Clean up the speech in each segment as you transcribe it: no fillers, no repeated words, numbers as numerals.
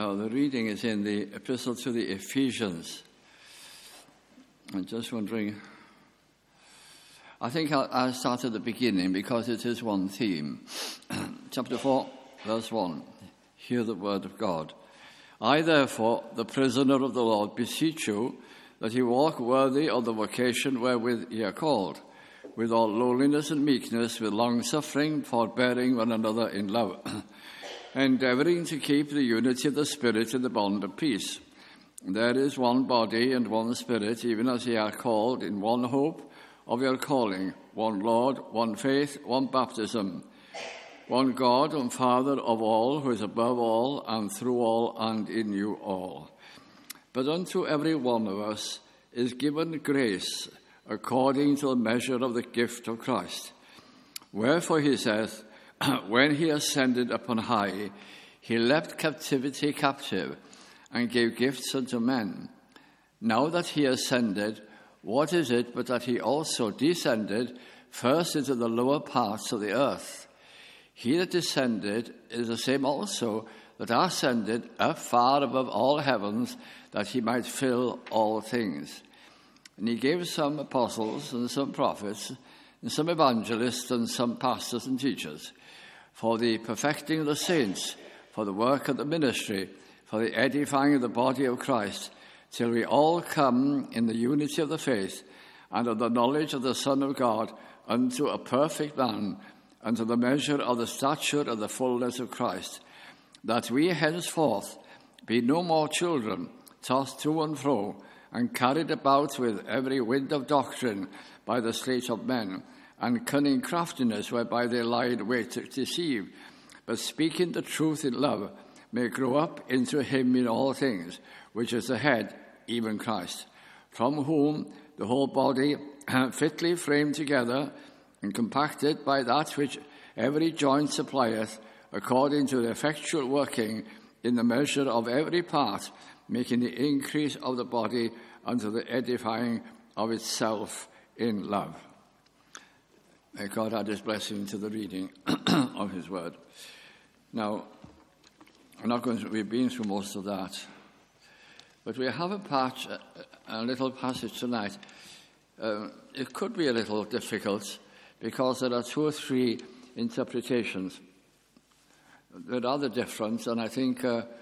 Now, the reading is in the Epistle to the Ephesians. I'm just wondering, I think I'll start at the beginning because it is one theme. Chapter 4, verse 1. Hear the word of God. I, therefore, the prisoner of the Lord, beseech you that ye walk worthy of the vocation wherewith ye are called, with all lowliness and meekness, with long-suffering, forbearing one another in love, endeavouring to keep the unity of the Spirit in the bond of peace. There is one body and one Spirit, even as ye are called in one hope of your calling, one Lord, one faith, one baptism, one God and Father of all, who is above all and through all and in you all. But unto every one of us is given grace according to the measure of the gift of Christ. Wherefore he saith, when he ascended upon high, he left captivity captive and gave gifts unto men. Now that he ascended, what is it but that he also descended first into the lower parts of the earth? He that descended is the same also that ascended up far above all heavens, that he might fill all things. And he gave some apostles and some prophets and some evangelists and some pastors and teachers, for the perfecting of the saints, for the work of the ministry, for the edifying of the body of Christ, till we all come in the unity of the faith and of the knowledge of the Son of God, unto a perfect man, unto the measure of the stature of the fullness of Christ, that we henceforth be no more children, tossed to and fro, and carried about with every wind of doctrine by the sleight of men, and cunning craftiness whereby they lie in wait to deceive, but speaking the truth in love, may grow up into him in all things, which is the head, even Christ, from whom the whole body, fitly framed together and compacted by that which every joint supplieth, according to the effectual working in the measure of every part, making the increase of the body unto the edifying of itself in love. May God add his blessing to the reading of his word. Now, we've been through most of that, but we have a little passage tonight. It could be a little difficult because there are two or three interpretations that are rather different, and I think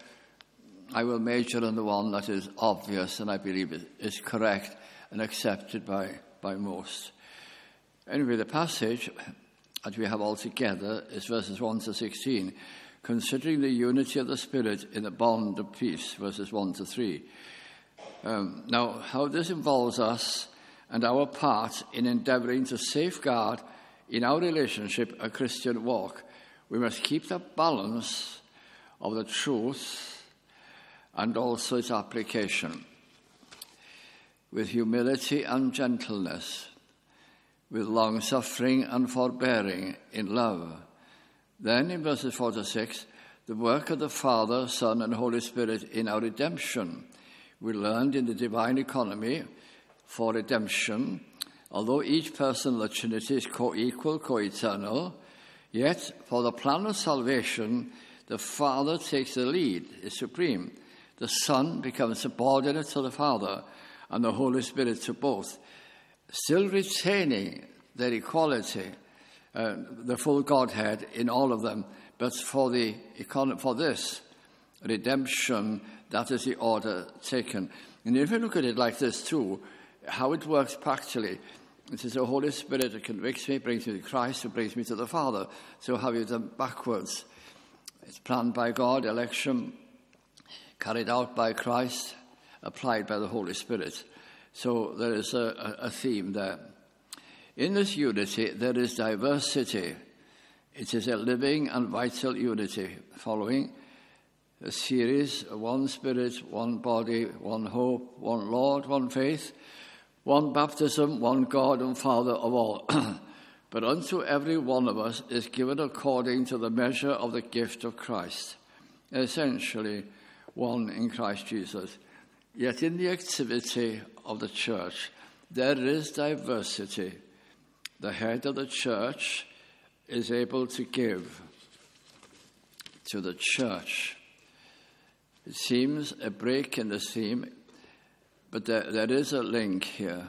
I will major on the one that is obvious and I believe is correct and accepted by most. Anyway, the passage that we have all together is verses 1 to 16, considering the unity of the Spirit in the bond of peace, verses 1 to 3. Now, how this involves us and our part in endeavouring to safeguard in our relationship a Christian walk, we must keep the balance of the truth and also its application with humility and gentleness, with long-suffering and forbearing in love. Then in verses 4 to 6, the work of the Father, Son, and Holy Spirit in our redemption. We learned in the divine economy for redemption, although each person of the Trinity is co-equal, co-eternal, yet for the plan of salvation, the Father takes the lead, is supreme. The Son becomes subordinate to the Father, and the Holy Spirit to both, still retaining their equality, the full Godhead in all of them, but for this redemption, that is the order taken. And if you look at it like this too, how it works practically, it is the Holy Spirit that convicts me, brings me to Christ, who brings me to the Father. So have you done backwards? It's planned by God, election, carried out by Christ, applied by the Holy Spirit. So there is a theme there. In this unity, there is diversity. It is a living and vital unity, following a series, one Spirit, one body, one hope, one Lord, one faith, one baptism, one God and Father of all. But unto every one of us is given according to the measure of the gift of Christ, essentially one in Christ Jesus. Yet in the activity of the church, there is diversity. The head of the church is able to give to the church It seems a break in the theme, but there is a link here.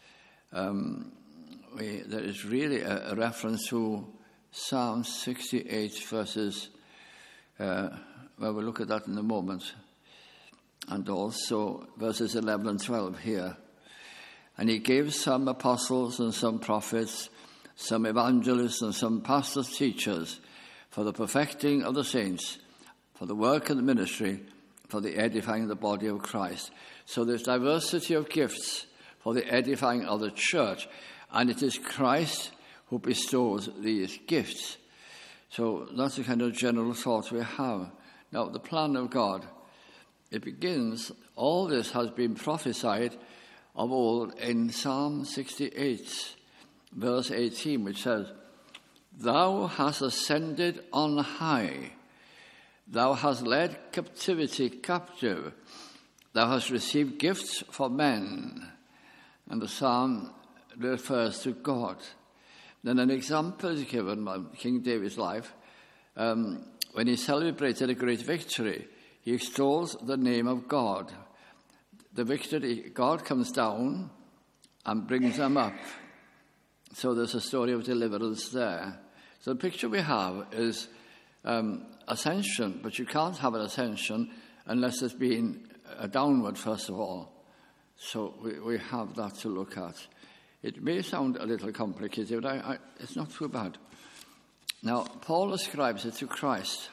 There is really a reference to Psalm 68 verses, well, we'll look at that in a moment, and also verses 11 and 12 here. And he gave some apostles and some prophets, some evangelists and some pastors, teachers, for the perfecting of the saints, for the work of the ministry, for the edifying of the body of Christ. So there's diversity of gifts for the edifying of the church, and it is Christ who bestows these gifts. So that's the kind of general thought we have. Now, the plan of God, it begins, all this has been prophesied of old in Psalm 68, verse 18, which says, "Thou hast ascended on high. Thou hast led captivity captive. Thou hast received gifts for men." And the psalm refers to God. Then an example is given by King David's life. When he celebrated a great victory, he extols the name of God. The victory, God comes down and brings them up. So there's a story of deliverance there. So the picture we have is ascension, but you can't have an ascension unless there's been a downward, first of all. So we have that to look at. It may sound a little complicated, but it's not too bad. Now, Paul ascribes it to Christ.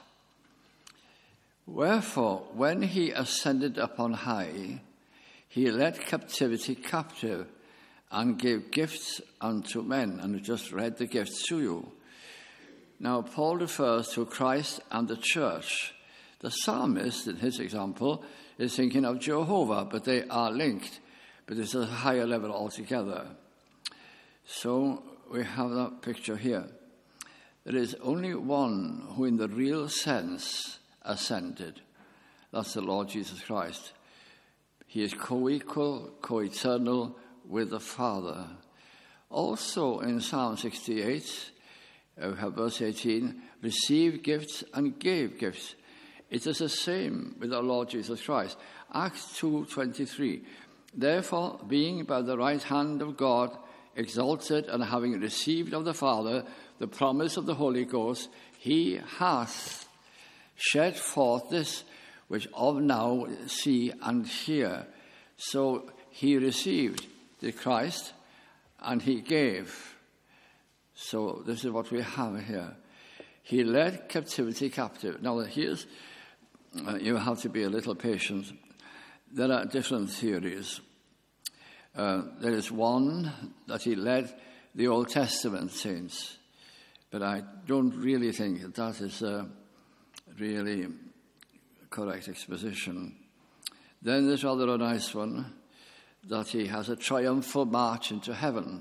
"Wherefore, when he ascended up on high, he led captivity captive and gave gifts unto men." And I just read the gifts to you. Now, Paul refers to Christ and the church. The psalmist, in his example, is thinking of Jehovah, but they are linked, but it's at a higher level altogether. So we have that picture here. There is only one who in the real sense ascended. That's the Lord Jesus Christ. He is co-equal, co-eternal with the Father. Also in Psalm 68, we have verse 18, "Received gifts and gave gifts." It is the same with our Lord Jesus Christ. Acts 2:23, "Therefore, being by the right hand of God exalted, and having received of the Father the promise of the Holy Ghost, he hath shed forth this which of now see and hear." So he received the Christ and he gave. So this is what we have here. He led captivity captive. Now here's, you have to be a little patient. There are different theories. There is one that he led the Old Testament saints, but I don't really think that is a really correct exposition. Then there's rather a nice one, that he has a triumphal march into heaven,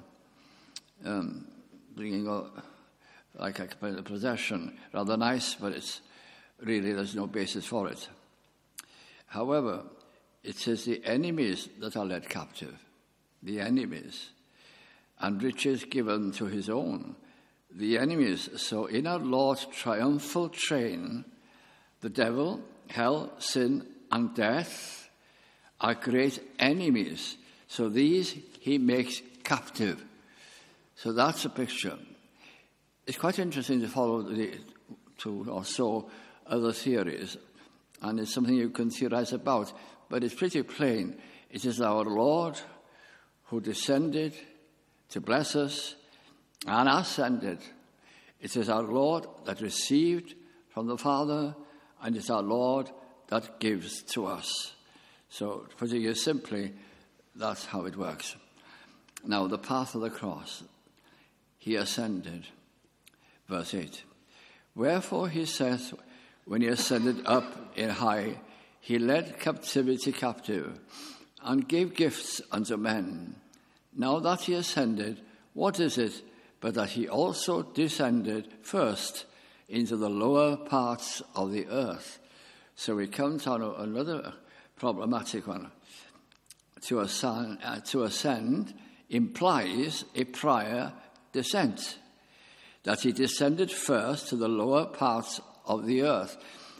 bringing up like a procession. Rather nice, but it's really, there's no basis for it. However, it says the enemies that are led captive, the enemies, and riches given to his own, the enemies. So in our Lord's triumphal train, the devil, hell, sin, and death are great enemies. So these he makes captive. So that's a picture. It's quite interesting to follow the two or so other theories, and it's something you can theorize about, but it's pretty plain. It is our Lord who descended to bless us and ascended. It is our Lord that received from the Father, and it's our Lord that gives to us. So, putting it simply, that's how it works. Now, the path of the cross. He ascended. Verse 8. "Wherefore he says, when he ascended up in high, he led captivity captive, and gave gifts unto men. Now that he ascended, what is it but that he also descended first into the lower parts of the earth?" So we come to another problematic one. To ascend implies a prior descent, that he descended first to the lower parts of the earth.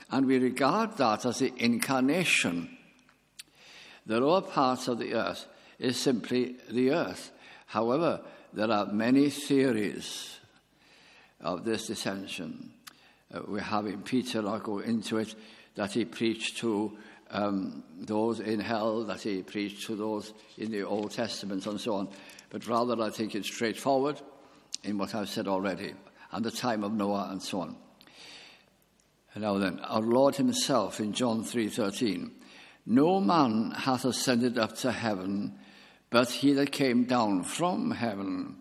and we regard that as the incarnation. The lower parts of the earth is simply the earth. However, there are many theories of this descension. We have in Peter, I'll go into it, that he preached to those in hell, that he preached to those in the Old Testament and so on. But rather, I think it's straightforward in what I've said already, and the time of Noah and so on. Now then, our Lord himself in John 3:13, no man hath ascended up to heaven, but he that came down from heaven,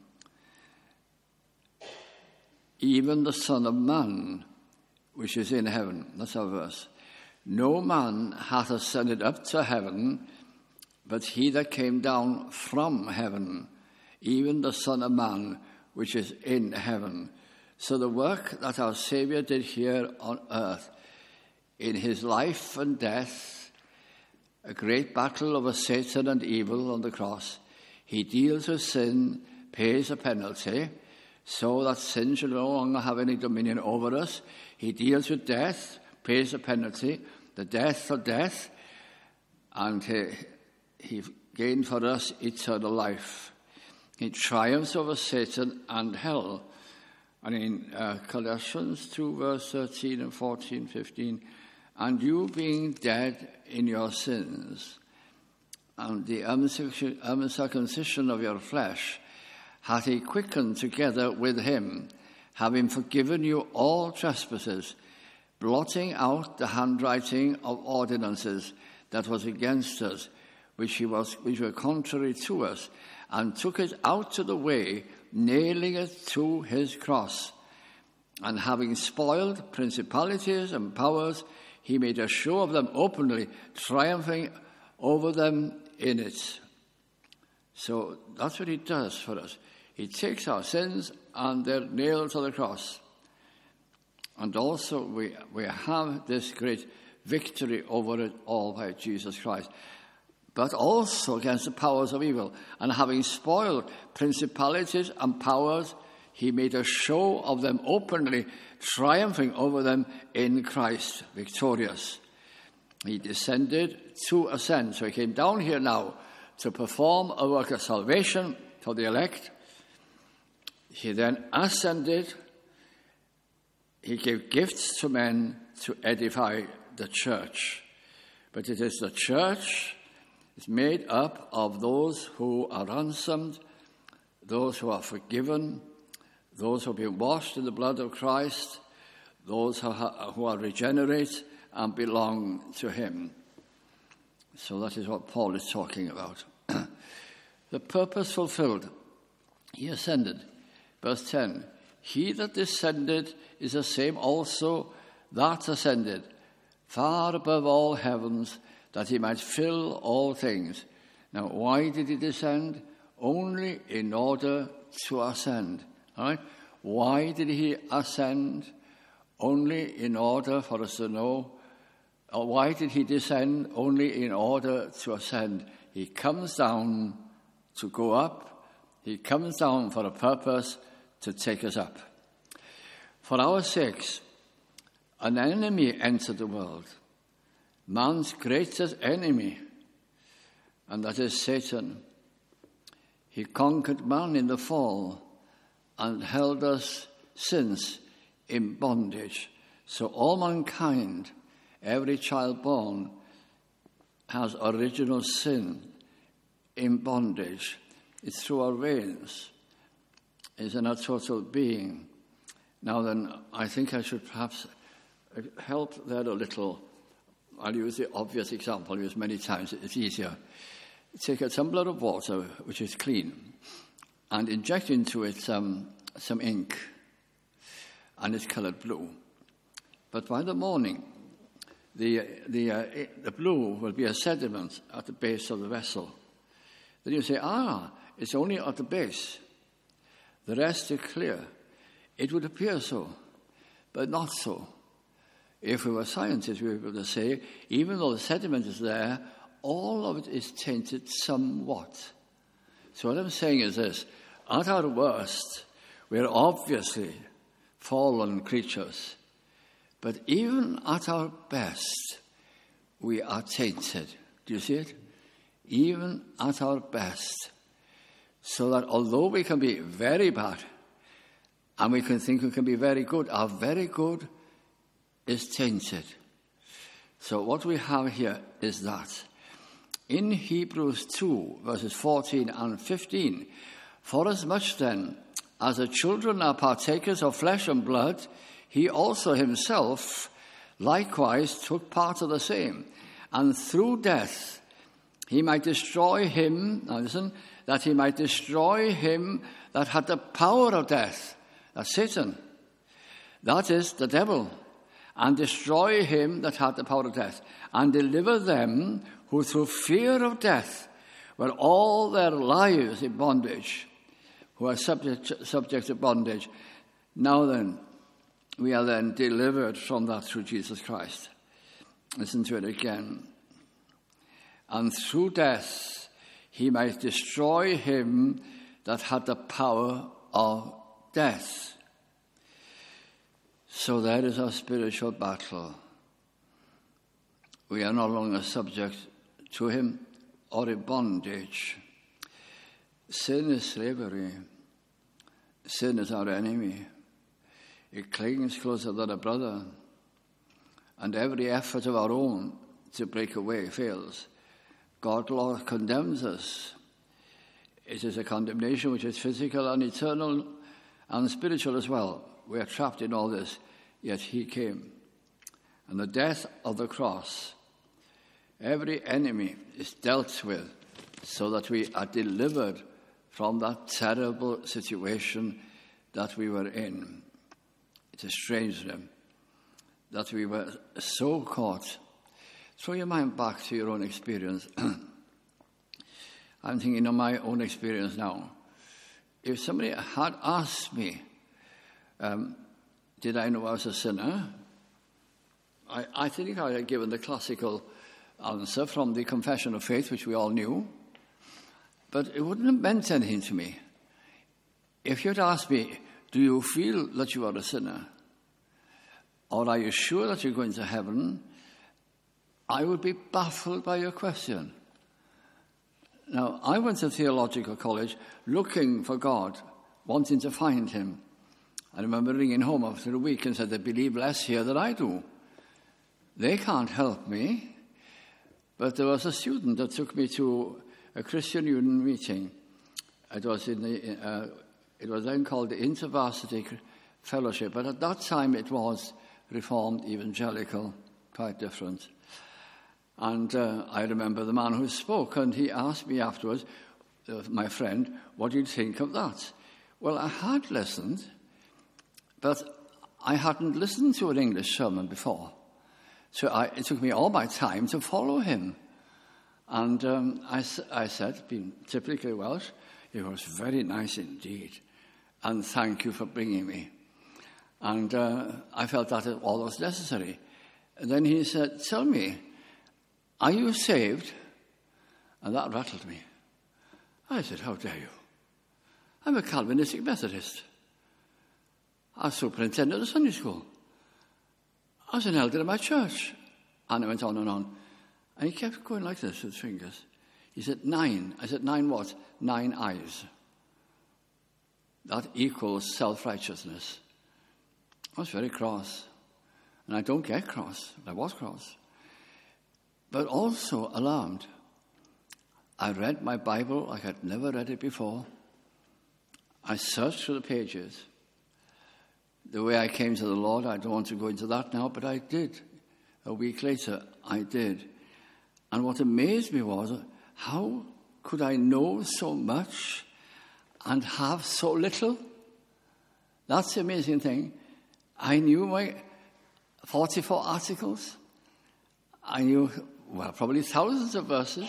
even the Son of Man, which is in heaven. That's our verse. No man hath ascended up to heaven, but he that came down from heaven, even the Son of Man, which is in heaven. So the work that our Saviour did here on earth, in his life and death, a great battle over Satan and evil on the cross, he deals with sin, pays a penalty, so that sin shall no longer have any dominion over us. He deals with death, pays a penalty, the death of death, and he gained for us eternal life. He triumphs over Satan and hell. And in Colossians 2, verse 13 and 14, 15, and you being dead in your sins, and the uncircumcision of your flesh, hath he quickened together with him, having forgiven you all trespasses, blotting out the handwriting of ordinances that was against us, which were contrary to us, and took it out of the way, nailing it to his cross. And having spoiled principalities and powers, he made a show of them openly, triumphing over them in it. So that's what he does for us. He takes our sins and they're nailed to the cross. And also we have this great victory over it all by Jesus Christ. But also against the powers of evil. And having spoiled principalities and powers, he made a show of them openly, triumphing over them in Christ, victorious. He descended to ascend. So he came down here now to perform a work of salvation for the elect. He then ascended. He gave gifts to men to edify the church. But it is the church is made up of those who are ransomed, those who are forgiven, those who have been washed in the blood of Christ, those who are regenerate and belong to him. So that is what Paul is talking about. The purpose fulfilled. He ascended. Verse 10, he that descended is the same also that ascended, far above all heavens, that he might fill all things. Now, why did he descend? Only in order to ascend. All right? Why did he ascend? Only in order for us to know. Or why did he descend? Only in order to ascend. He comes down to go up. He comes down for a purpose, to take us up. For our sakes, an enemy entered the world, man's greatest enemy, and that is Satan. He conquered man in the fall and held us since in bondage. So all mankind, every child born, has original sin in bondage. It's through our veins. Is in our total being. Now then, I think I should perhaps help there a little. I'll use the obvious example, I'll use many times, it's easier. Take a tumbler of water, which is clean, and inject into it some ink, and it's coloured blue. But by the morning, the blue will be a sediment at the base of the vessel. Then you say, it's only at the base. The rest is clear. It would appear so, but not so. If we were scientists, we would be able to say, even though the sediment is there, all of it is tainted somewhat. So what I'm saying is this. At our worst, we're obviously fallen creatures. But even at our best, we are tainted. Do you see it? Even at our best. So that although we can be very bad, and we can think we can be very good, our very good is tainted. So what we have here is that in Hebrews 2, verses 14 and 15, forasmuch then as the children are partakers of flesh and blood, he also himself likewise took part of the same, and through death he might destroy him, now listen, that he might destroy him that had the power of death, that's Satan, that is the devil, and destroy him that had the power of death, and deliver them who through fear of death were all their lives in bondage, who are subject to bondage. Now then, we are then delivered from that through Jesus Christ. Listen to it again. And through death he might destroy him that had the power of death. So that is our spiritual battle. We are no longer subject to him or in bondage. Sin is slavery. Sin is our enemy. It clings closer than a brother. And every effort of our own to break away fails. God, Lord, condemns us. It is a condemnation which is physical and eternal and spiritual as well. We are trapped in all this, yet he came. And the death of the cross, every enemy is dealt with so that we are delivered from that terrible situation that we were in. It is strange then that we were so caught. Throw your mind back to your own experience. I'm thinking of my own experience now. If somebody had asked me, did I know I was a sinner? I think I had given the classical answer from the Confession of Faith, which we all knew. But it wouldn't have meant anything to me. If you'd asked me, do you feel that you are a sinner? Or are you sure that you're going to heaven? I would be baffled by your question. Now, I went to theological college looking for God, wanting to find him. I remember ringing home after a week and said, they believe less here than I do. They can't help me. But there was a student that took me to a Christian Union meeting. It was then called the InterVarsity Fellowship, but at that time it was Reformed Evangelical, quite different. And I remember the man who spoke, and he asked me afterwards, my friend, what do you think of that? Well, I had listened, but I hadn't listened to an English sermon before. So it took me all my time to follow him. And I said, being typically Welsh, it was very nice indeed. And thank you for bringing me. And I felt that all was necessary. And then he said, tell me, are you saved? And that rattled me. I said, how dare you? I'm a Calvinistic Methodist. I was superintendent of Sunday school. I was an elder in my church. And I went on and on. And he kept going like this with his fingers. He said, 9. I said, 9 what? 9 eyes. That equals self-righteousness. I was very cross. And I don't get cross. I was cross. But also alarmed. I read my Bible like I'd never read it before. I searched through the pages. The way I came to the Lord, I don't want to go into that now, but I did. A week later, I did. And what amazed me was, how could I know so much and have so little? That's the amazing thing. I knew my 44 articles. I knew, probably thousands of verses.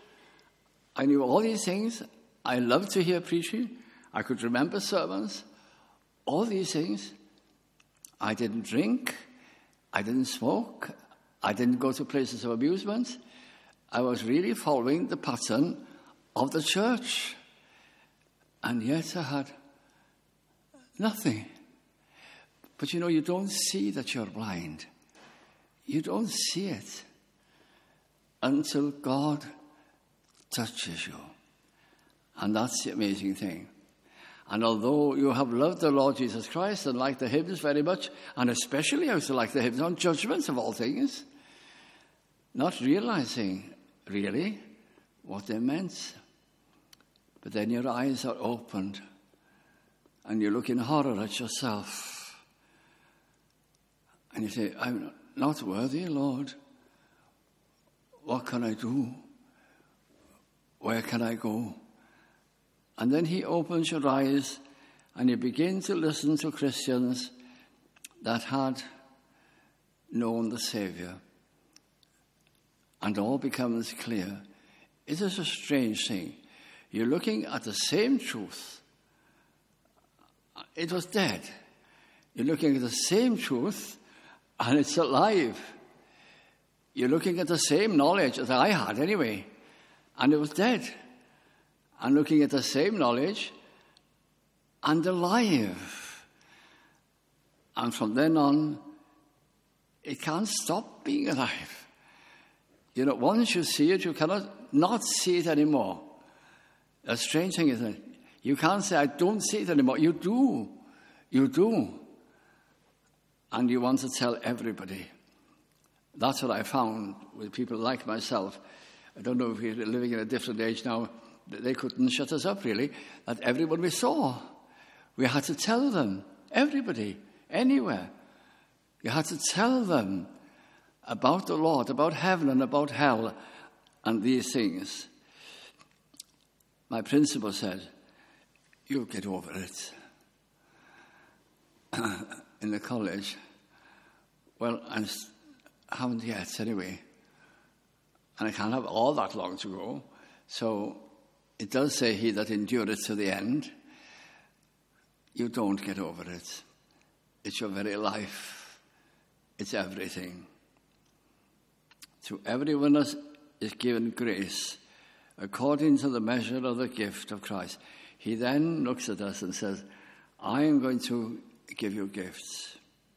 I knew all these things. I loved to hear preaching. I could remember sermons. All these things. I didn't drink. I didn't smoke. I didn't go to places of amusement. I was really following the pattern of the church. And yet I had nothing. But you don't see that you're blind. You don't see it until God touches you. And that's the amazing thing. And although you have loved the Lord Jesus Christ and liked the hymns very much, and especially I also like the hymns on judgments of all things, not realizing really what they meant. But then your eyes are opened and you look in horror at yourself and you say, I'm not worthy, Lord. What can I do? Where can I go? And then he opens your eyes and you begin to listen to Christians that had known the Saviour. And all becomes clear. It is a strange thing. You're looking at the same truth. It was dead. You're looking at the same truth and it's alive. You're looking at the same knowledge that I had anyway, and it was dead. And looking at the same knowledge and alive. And from then on, it can't stop being alive. Once you see it, you cannot not see it anymore. A strange thing, isn't it? You can't say, I don't see it anymore. You do. You do. And you want to tell everybody. That's what I found with people like myself. I don't know if we're living in a different age now. They couldn't shut us up, really. That everyone we saw, we had to tell them. Everybody, anywhere. You had to tell them about the Lord, about heaven and about hell and these things. My principal said, you'll get over it. In the college. Well, I haven't yet anyway. And I can't have all that long to go. So it does say he that endureth to the end. You don't get over it. It's your very life. It's everything. To everyone is given grace according to the measure of the gift of Christ. He then looks at us and says, I am going to give you gifts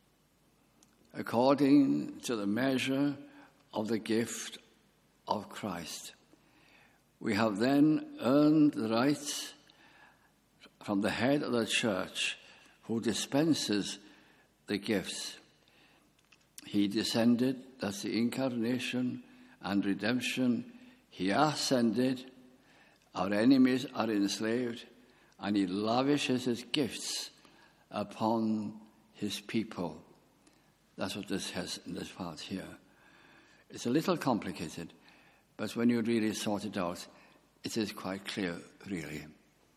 according to the measure of the gift of Christ. We have then earned the right from the head of the church who dispenses the gifts. He descended, that's the incarnation and redemption. He ascended, our enemies are enslaved, and he lavishes his gifts upon his people. That's what this has in this part here. It's a little complicated, but when you really sort it out, it is quite clear, really.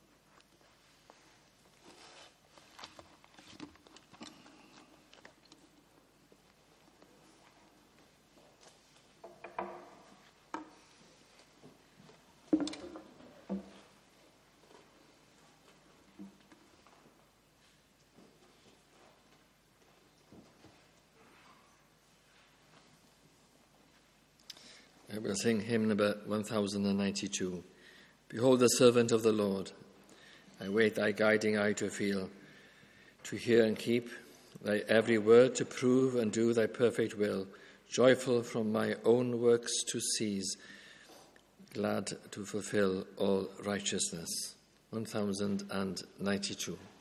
I will sing hymn number 1092. Behold the servant of the Lord. I wait thy guiding eye to feel, to hear and keep, thy every word to prove and do thy perfect will, joyful from my own works to seize, glad to fulfill all righteousness. 1092.